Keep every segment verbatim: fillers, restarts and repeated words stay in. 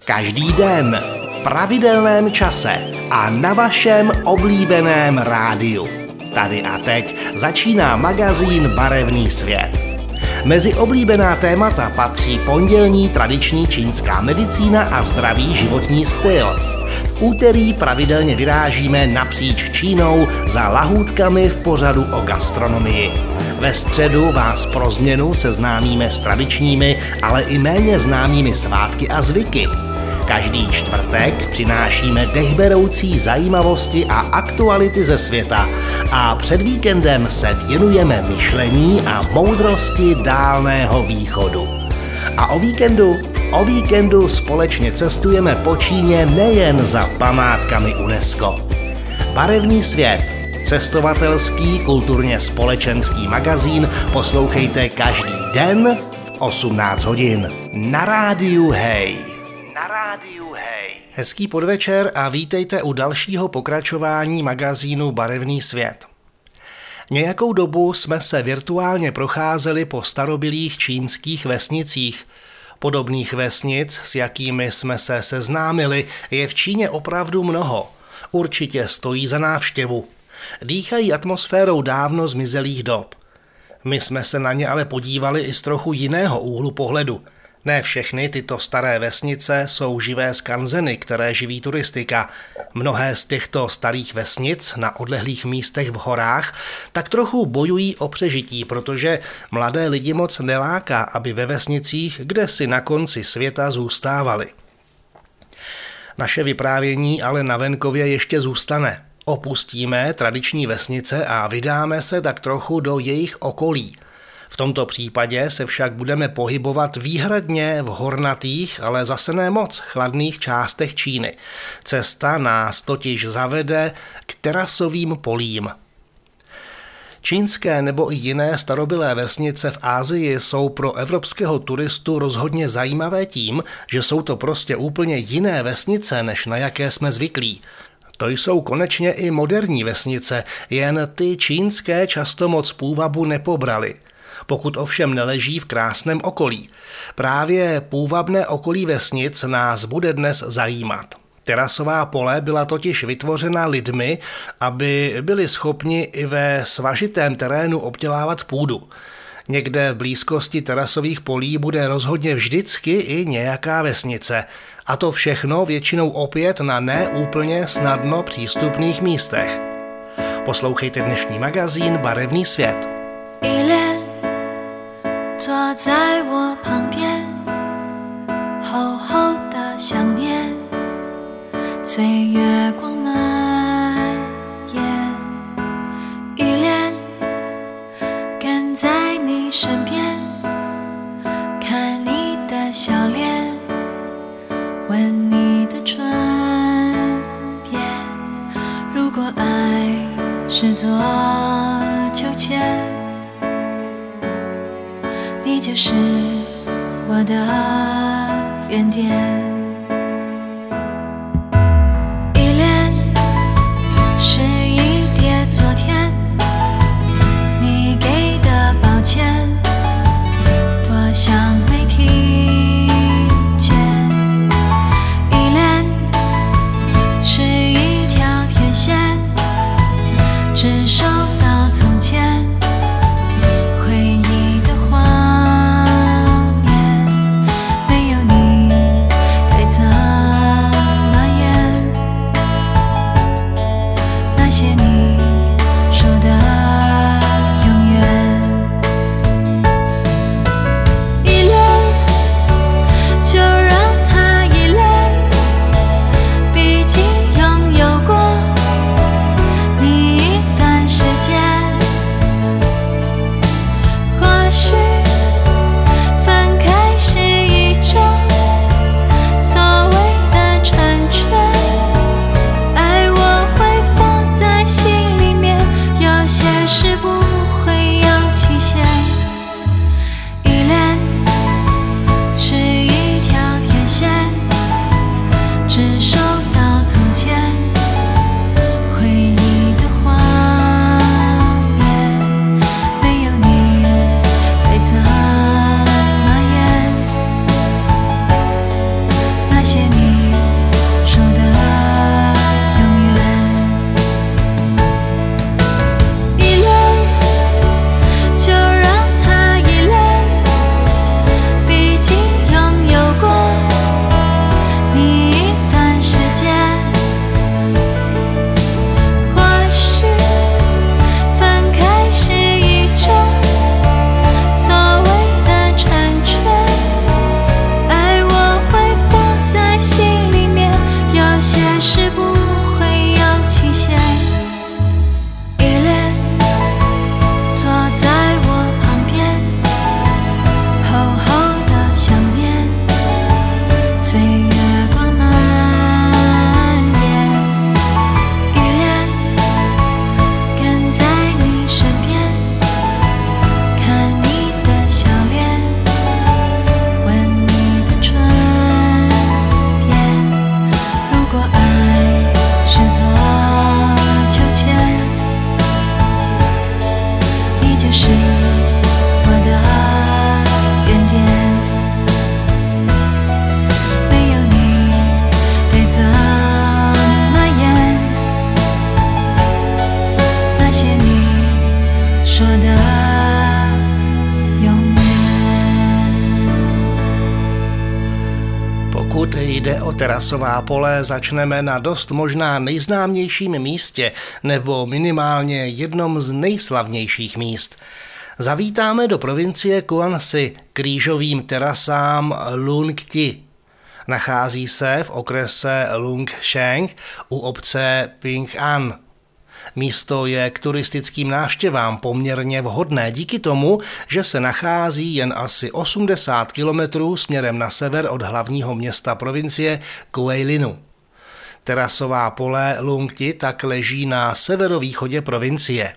Každý den, v pravidelném čase a na vašem oblíbeném rádiu. Tady a teď začíná magazín Barevný svět. Mezi oblíbená témata patří pondělní tradiční čínská medicína a zdravý životní styl. V úterý pravidelně vyrážíme napříč Čínou za lahůdkami v pořadu o gastronomii. Ve středu vás pro změnu seznámíme s tradičními, ale i méně známými svátky a zvyky. Každý čtvrtek přinášíme dechberoucí zajímavosti a aktuality ze světa a před víkendem se věnujeme myšlení a moudrosti Dálného východu. A o víkendu? O víkendu společně cestujeme po Číně nejen za památkami UNESCO. Barevný svět, cestovatelský, kulturně společenský magazín poslouchejte každý den v osmnáct hodin na rádiu Hej. Na rádiu Hej. Hezký podvečer a vítejte u dalšího pokračování magazínu Barevný svět. Nějakou dobu jsme se virtuálně procházeli po starobylých čínských vesnicích. Podobných vesnic, s jakými jsme se seznámili, je v Číně opravdu mnoho. Určitě stojí za návštěvu. Dýchají atmosférou dávno zmizelých dob. My jsme se na ně ale podívali i z trochu jiného úhlu pohledu. Ne všechny tyto staré vesnice jsou živé skanzeny, které živí turistika. Mnohé z těchto starých vesnic na odlehlých místech v horách tak trochu bojují o přežití, protože mladé lidi moc neláká, aby ve vesnicích, kde si na konci světa zůstávali. Naše vyprávění ale na venkově ještě zůstane. Opustíme tradiční vesnice a vydáme se tak trochu do jejich okolí. V tomto případě se však budeme pohybovat výhradně v hornatých, ale zase ne moc chladných částech Číny. Cesta nás totiž zavede k terasovým polím. Čínské nebo i jiné starobylé vesnice v Asii jsou pro evropského turistu rozhodně zajímavé tím, že jsou to prostě úplně jiné vesnice, než na jaké jsme zvyklí. To jsou konečně i moderní vesnice, jen ty čínské často moc půvabu nepobrali. Pokud ovšem neleží v krásném okolí. Právě půvabné okolí vesnic nás bude dnes zajímat. Terasová pole byla totiž vytvořena lidmi, aby byli schopni i ve svažitém terénu obdělávat půdu. Někde v blízkosti terasových polí bude rozhodně vždycky i nějaká vesnice. A to všechno většinou opět na neúplně snadno přístupných místech. Poslouchejte dnešní magazín Barevný svět. 坐在我旁边，厚厚的想念，随月光蔓延，依恋跟在你身边，看你的笑脸，闻你的唇边。如果爱是座秋千，你就是我的原点。依恋是一叠昨天你给的抱歉，多想没听见。依恋是一条天线，只收到从前回忆的画面，没有你 Pokud jde o terasová pole, začneme na dost možná nejznámějším místě, nebo minimálně jednom z nejslavnějších míst. Zavítáme do provincie Quang-si k rýžovým terasám Lung Ti. Nachází se v okrese Lung Sheng u obce Ping An. Místo je k turistickým návštěvám poměrně vhodné díky tomu, že se nachází jen asi osmdesát kilometrů směrem na sever od hlavního města provincie Guilinu. Terasová pole Lung Ti tak leží na severovýchodě provincie.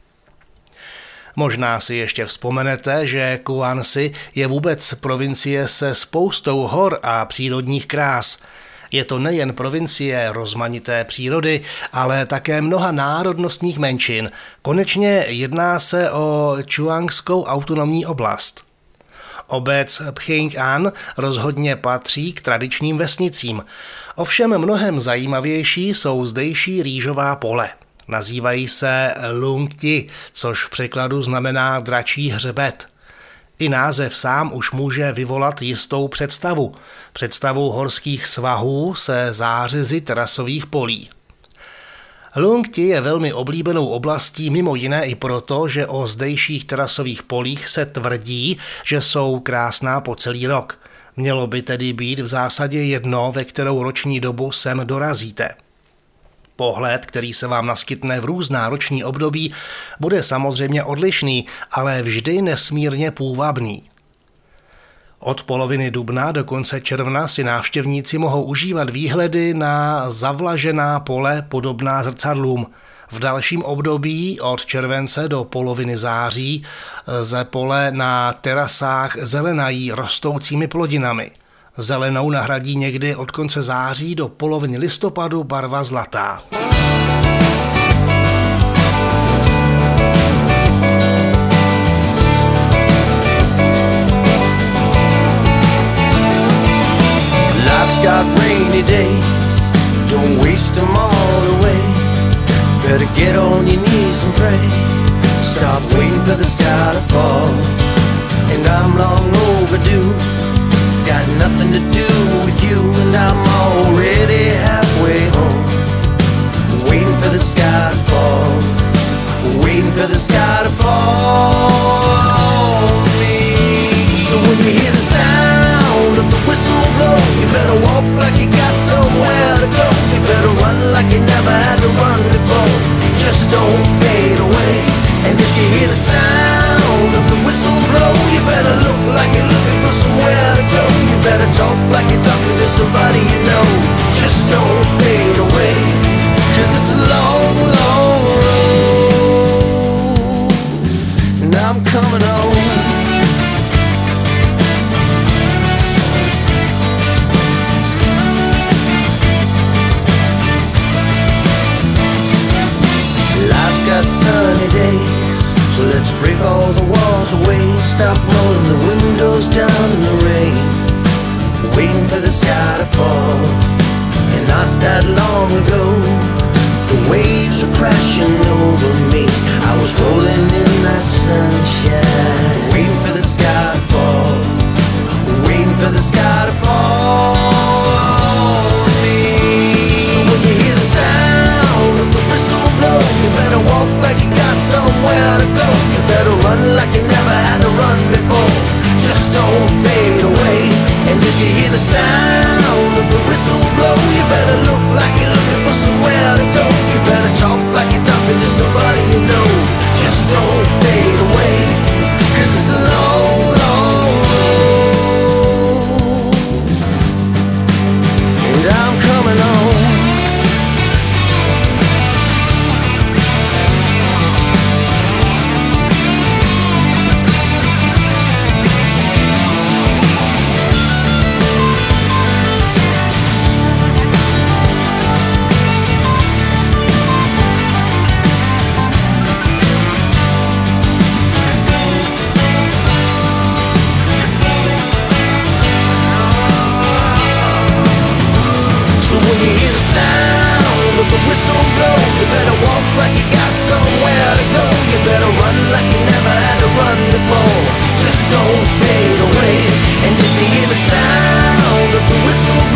Možná si ještě vzpomenete, že Quang-si je vůbec provincie se spoustou hor a přírodních krás. Je to nejen provincie rozmanité přírody, ale také mnoha národnostních menšin. Konečně jedná se o Čuangskou autonomní oblast. Obec Ping An rozhodně patří k tradičním vesnicím. Ovšem mnohem zajímavější jsou zdejší rýžová pole. Nazývají se Lung Ti, což v překladu znamená dračí hřbet. I název sám už může vyvolat jistou představu. Představu horských svahů se zářezy terasových polí. Lung Ti je velmi oblíbenou oblastí mimo jiné i proto, že o zdejších terasových polích se tvrdí, že jsou krásná po celý rok. Mělo by tedy být v zásadě jedno, ve kterou roční dobu sem dorazíte. Pohled, který se vám naskytne v různá roční období, bude samozřejmě odlišný, ale vždy nesmírně půvabný. Od poloviny dubna do konce června si návštěvníci mohou užívat výhledy na zavlažená pole podobná zrcadlům. V dalším období od července do poloviny září ze pole na terasách zelenají rostoucími plodinami. Zelenou nahradí někdy od konce září do poloviny listopadu barva zlatá. Life's got rainy days, don't waste them all away. Better get on your knees and pray. Stop waiting for the sky to fall. And I'm long overdue. It's got nothing to do with you, and I'm already halfway home. Waiting for the sky to fall. Waiting for the sky to fall on me. So when you hear the sound of the whistle blow, you better walk like you got somewhere to go. You better run like you never had to run before. Just don't fade away. And if you hear the sound of the whistle blow, you better look like you're looking for somewhere to go. You better talk like you're talking to somebody you know. Just don't fade away, 'cause it's a long, long road, and I'm coming home. Life's got sunny days, so let's break all the walls away. Stop rolling the windows down in the rain, waiting for the sky to fall. And not that long ago, the waves were crashing over me. I was rolling in that sunshine, waiting for the sky to fall. Waiting for the sky to fall on me. So when you hear the sound of the whistle blow, you better walk like you got somewhere to go. You better run like you never had to run before. Just don't fade away. And if you hear the sound of the whistle blow, you better look like you're looking for somewhere to go. You better talk like you're talking to somebody you know. Just don't fade away, 'cause it's a long, long road, and I'm coming home. Whistle blow, you better walk like you got somewhere to go. You better run like you never had to run before. Just don't fade away. And if you hear the sound of the whistle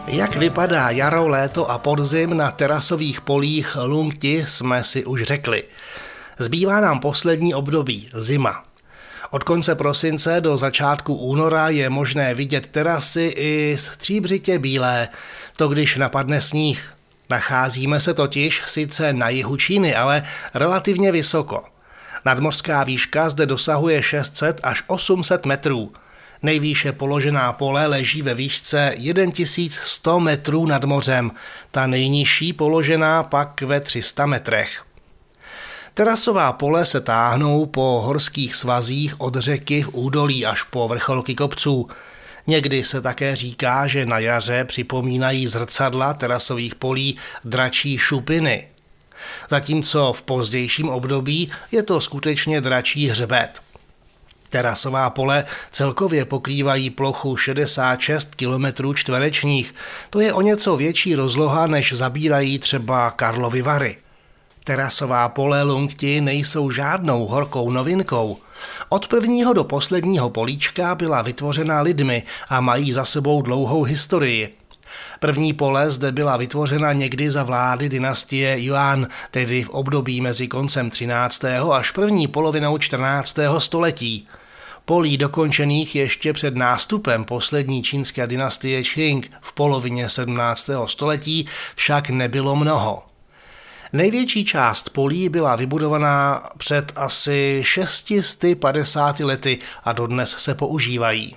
Jak vypadá jaro, léto a podzim na terasových polích Lungti, jsme si už řekli. Zbývá nám poslední období, zima. Od konce prosince do začátku února je možné vidět terasy i stříbřitě bílé, to když napadne sníh. Nacházíme se totiž sice na jihu Číny, ale relativně vysoko. Nadmořská výška zde dosahuje šest set až osm set metrů. Nejvýše položená pole leží ve výšce tisíc sto metrů nad mořem, ta nejnižší položená pak ve tři sta metrech. Terasová pole se táhnou po horských svazích od řeky v údolí až po vrcholky kopců. Někdy se také říká, že na jaře připomínají zrcadla terasových polí dračí šupiny. Zatímco v pozdějším období je to skutečně dračí hřbet. Terasová pole celkově pokrývají plochu šedesát šest kilometrů čtverečních, to je o něco větší rozloha, než zabírají třeba Karlovy Vary. Terasová pole Lungti nejsou žádnou horkou novinkou. Od prvního do posledního políčka byla vytvořena lidmi a mají za sebou dlouhou historii. První pole zde byla vytvořena někdy za vlády dynastie Yuan, tedy v období mezi koncem třináctého až první polovinou čtrnáctého století. Polí dokončených ještě před nástupem poslední čínské dynastie Qing v polovině sedmnáctého století však nebylo mnoho. Největší část polí byla vybudovaná před asi šest set padesáti lety a dodnes se používají.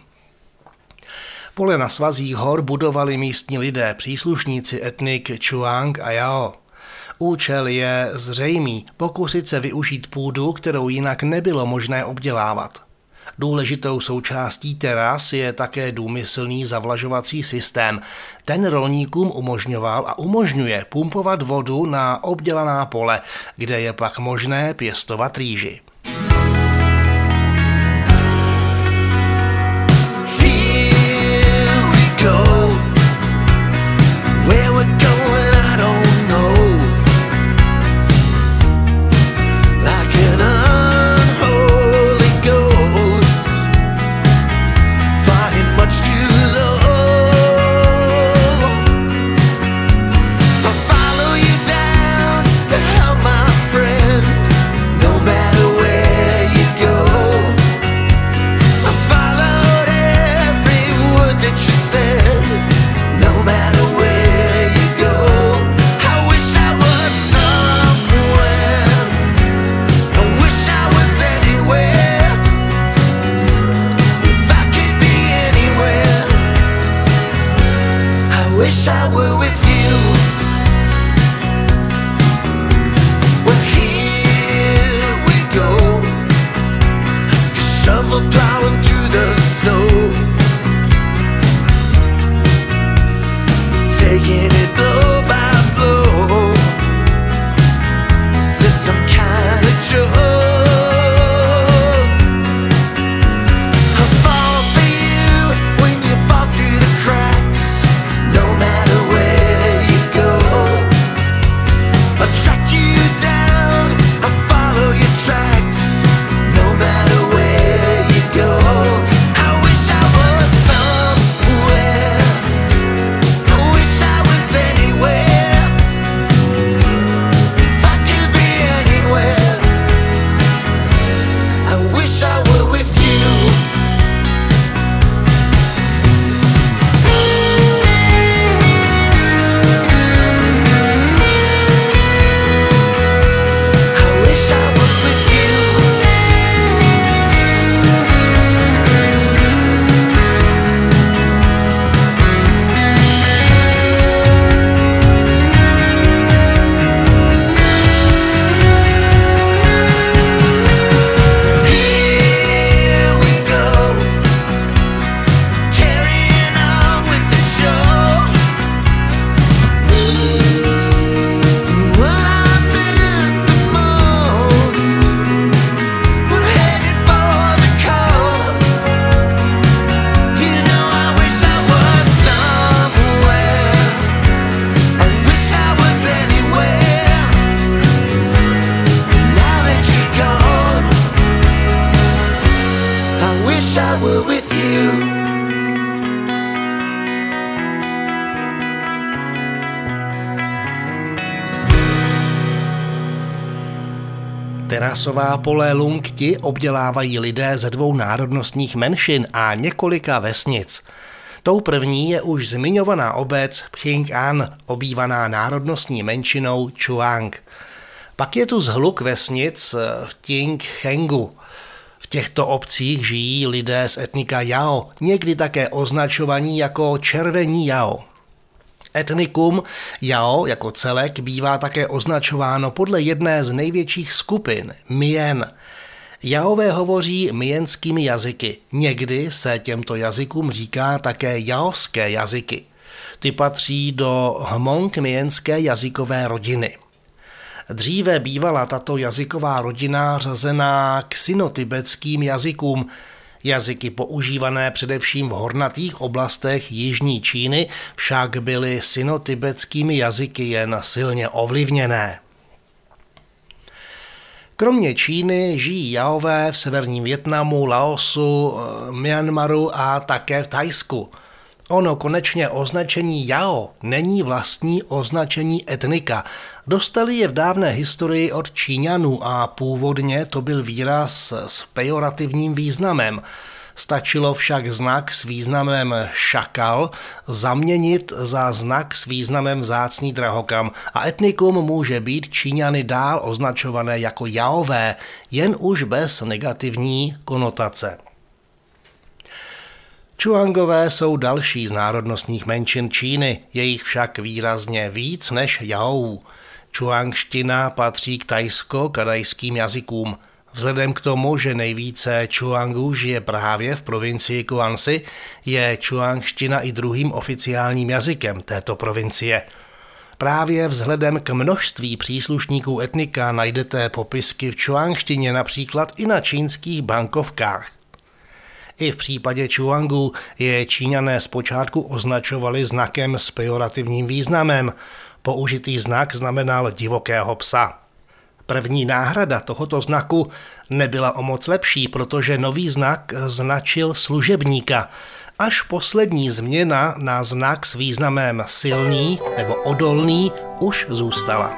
Pole na svazích hor budovali místní lidé, příslušníci etnik Čuang a Jao. Účel je zřejmý, pokusit se využít půdu, kterou jinak nebylo možné obdělávat. Důležitou součástí teras je také důmyslný zavlažovací systém. Ten rolníkům umožňoval a umožňuje pumpovat vodu na obdělaná pole, kde je pak možné pěstovat rýži. Wish I were with you. Well, here we go, shovel plowing through the snow, taking it blow by blow. Is this some kind of joke? Terasová pole Lungti obdělávají lidé ze dvou národnostních menšin a několika vesnic. Tou první je už zmiňovaná obec Phing An, obývaná národnostní menšinou Čuang. Pak je tu zhluk vesnic v Ting Chengu. V těchto obcích žijí lidé z etnika Jao, někdy také označovaní jako červení Jao. Etnikum Jao jako celek bývá také označováno podle jedné z největších skupin, Mien. Jaové hovoří mienskými jazyky. Někdy se těmto jazykům říká také jaovské jazyky. Ty patří do hmong-mienské jazykové rodiny. Dříve bývala tato jazyková rodina řazená k sinotibetským jazykům, jazyky používané především v hornatých oblastech jižní Číny však byly sinotibetskými jazyky jen silně ovlivněné. Kromě Číny žijí Jaové v severním Vietnamu, Laosu, Myanmaru a také v Thajsku. Ono konečně označení Jao není vlastní označení etnika. Dostali je v dávné historii od Číňanů a původně to byl výraz s pejorativním významem. Stačilo však znak s významem šakal zaměnit za znak s významem vzácný drahokam a etnikum může být Číňany dál označované jako Jaové, jen už bez negativní konotace. Čuangové jsou další z národnostních menšin Číny, je jich však výrazně víc než Jaou. Čuangština patří k tajsko-kadajským jazykům. Vzhledem k tomu, že nejvíce Čuangů žije právě v provincii Guangxi, je čuangština i druhým oficiálním jazykem této provincie. Právě vzhledem k množství příslušníků etnika najdete popisky v čuangštině například i na čínských bankovkách. I v případě Čuangů je Číňané zpočátku označovali znakem s pejorativním významem. Použitý znak znamenal divokého psa. První náhrada tohoto znaku nebyla o moc lepší, protože nový znak značil služebníka. Až poslední změna na znak s významem silný nebo odolný už zůstala.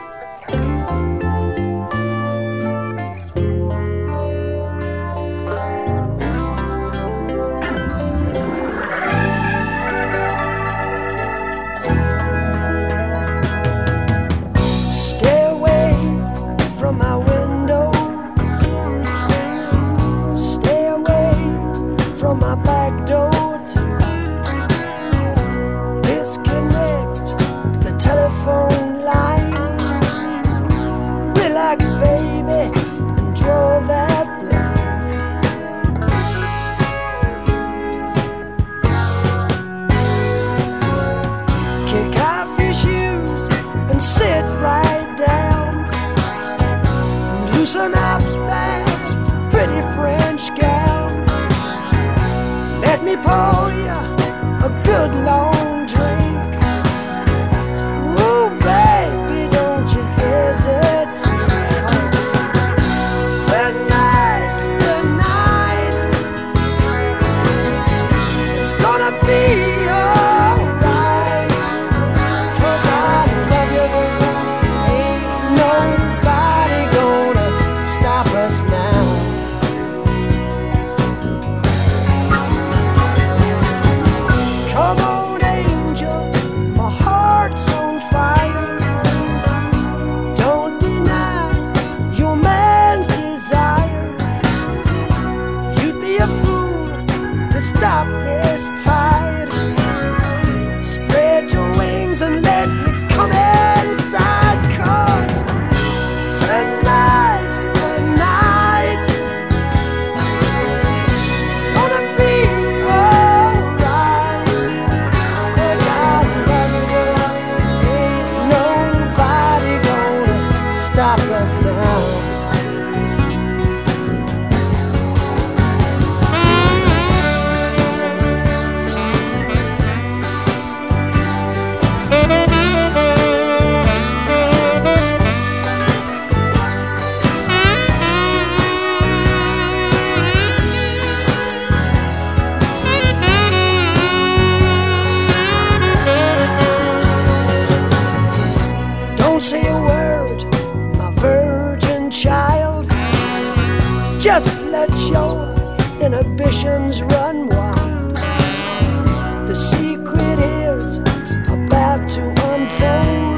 Pour you a good long drink. Ooh, baby, don't you hesitate, 'cause tonight's the night. It's gonna be alright, 'cause I love you, girl. Ain't nobody gonna stop us now. Stop this tide. Spread your wings and let me come inside, 'cause tonight's the night. It's gonna be alright, 'cause I love you, girl. Ain't nobody gonna stop us now. passions run wild. The secret is about to unfold.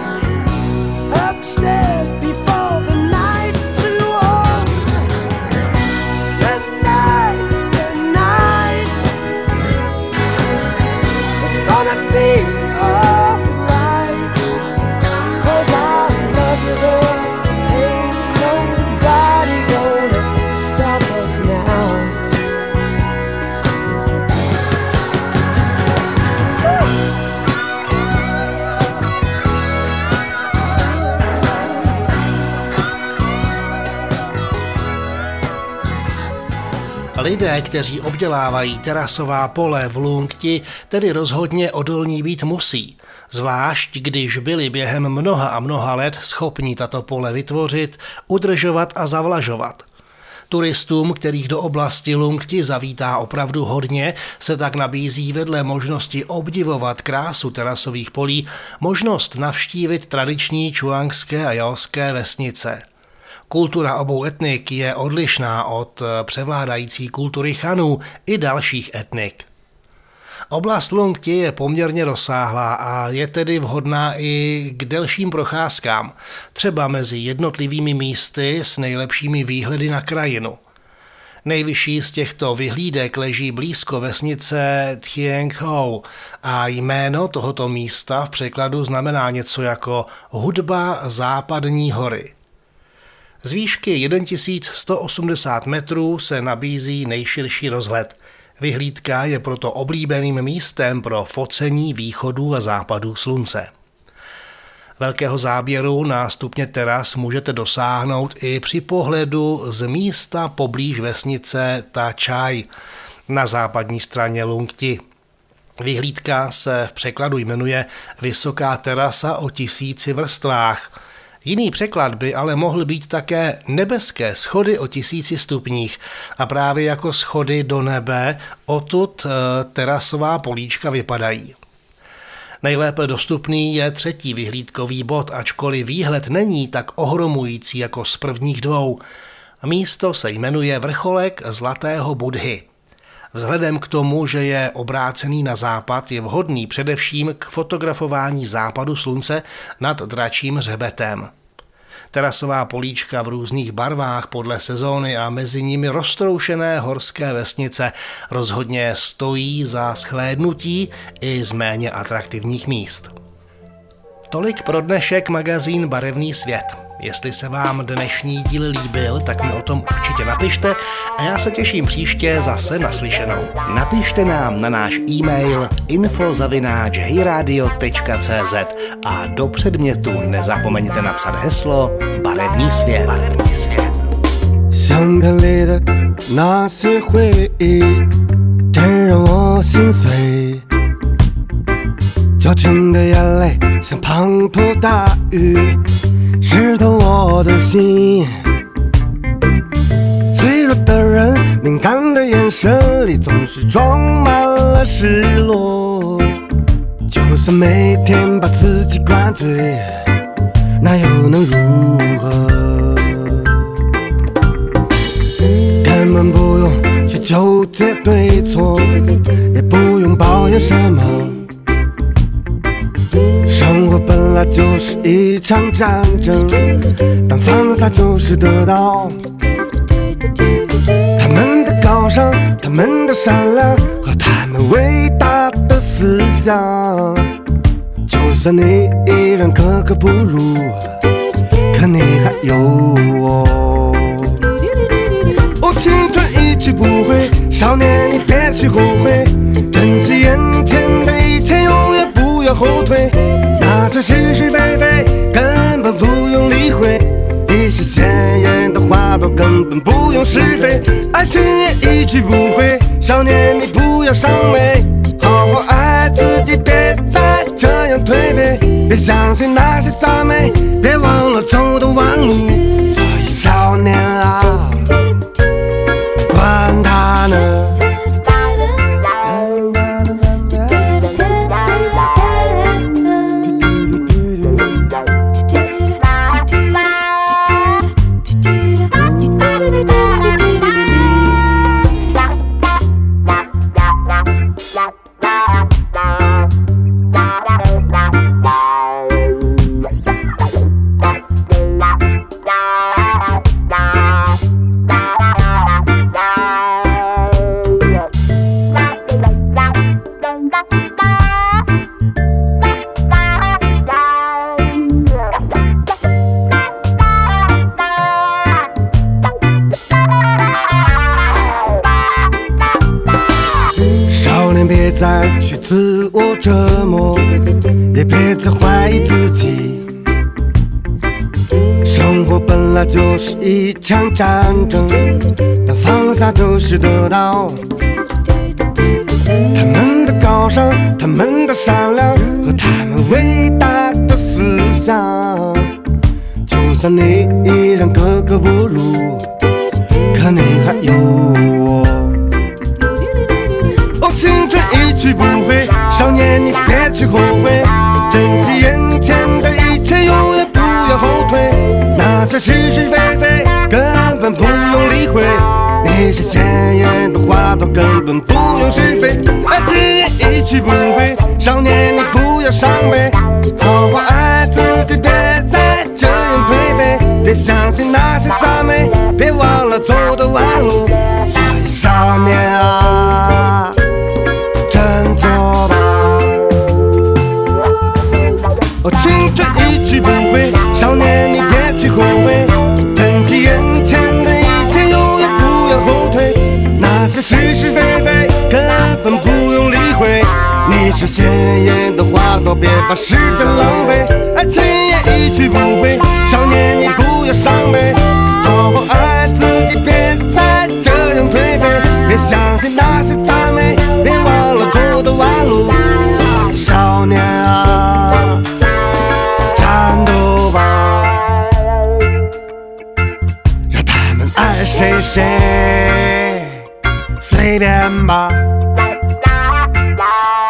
Upstairs before the night's too old. Tonight's the night. It's gonna be alright. 'Cause I love you, girl. Ain't nobody gonna stop us now. Lidé, kteří obdělávají terasová pole v Lungti, tedy rozhodně odolní být musí. Zvlášť, když byli během mnoha a mnoha let schopni tato pole vytvořit, udržovat a zavlažovat. Turistům, kterých do oblasti Lungti zavítá opravdu hodně, se tak nabízí vedle možnosti obdivovat krásu terasových polí možnost navštívit tradiční čuangské a jaoské vesnice. Kultura obou etnik je odlišná od převládající kultury Chanů i dalších etnik. Oblast Lungti je poměrně rozsáhlá a je tedy vhodná i k delším procházkám, třeba mezi jednotlivými místy s nejlepšími výhledy na krajinu. Nejvyšší z těchto vyhlídek leží blízko vesnice Thieng Hou a jméno tohoto místa v překladu znamená něco jako hudba západní hory. Z výšky tisíc sto osmdesát metrů se nabízí nejširší rozhled. Vyhlídka je proto oblíbeným místem pro focení východů a západů slunce. Velkého záběru na stupně teras můžete dosáhnout i při pohledu z místa poblíž vesnice Ta Chai na západní straně Lungti. Vyhlídka se v překladu jmenuje Vysoká terasa o tisíci vrstvách. Jiný překlad by ale mohl být také nebeské schody o tisíci stupních a právě jako schody do nebe odtud terasová políčka vypadají. Nejlépe dostupný je třetí vyhlídkový bod, ačkoliv výhled není tak ohromující jako z prvních dvou. Místo se jmenuje Vrcholek Zlatého Budhy. Vzhledem k tomu, že je obrácený na západ, je vhodný především k fotografování západu slunce nad dračím hřbetem. Terasová políčka v různých barvách podle sezóny a mezi nimi roztroušené horské vesnice rozhodně stojí za shlédnutí i z méně atraktivních míst. Tolik pro dnešek magazín Barevný svět. Jestli se vám dnešní díl líbil, tak mi o tom určitě napište a já se těším příště zase naslyšenou. Napište nám na náš e-mail info zavináč hejradio tečka cé zet a do předmětu nezapomeňte napsat heslo Barevný svět. 相片里的那些回忆，真让我心碎。矫情的眼泪像滂沱大雨，湿透我的心。脆弱的人，敏感的眼神里总是装满了失落。就算每天把自己灌醉，那又能如何？根本不用去纠结对错，也不用抱怨什么。生活本来就是一场战争，但放下就是得到。他们的高尚，他们的善良和他们伟大的思想，就算你依然格格不入，可你还有我。哦，青春一去不回，少年你别去后悔，珍惜眼前的一切，永远不要后退。那些是是非非根本不用理会，你是鲜艳的花朵根本不用施肥。爱情也一去不回，少年你不要伤悲，好好爱自己，别再这样颓废。别相信那些赞美，别忘了走的弯路。所以少年啊，管他呢。 别再去自我折磨，也别再怀疑自己。生活本来就是一场战争，但放下就是得到。他们的高尚，他们的善良和他们伟大的思想，就算你依然格格不入，可你还有我。哦，青春一去不回，少年你别去后悔，珍惜眼前的一切，永远不要后退。那些是是非非根本不用理会，你是鲜艳的花朵，根本不用是非。爱情也一去不回，少年你不要伤悲，好好爱自己，别再这样颓废。别相信那些赞美，别忘了走的弯路。所以少年啊，振作吧。哦，青春一去不回，少年你别去后悔，珍惜眼前的一切，永远不要后退。那些是是非非根本不用理会，你是鲜艳的花朵，别把时间浪费。爱情也一去不回，少年你不要伤悲，好好爱自己，别再这样颓废。别相信那些赞美，别忘了走的弯路。所以少年啊，战斗吧，让他们爱谁谁随便吧。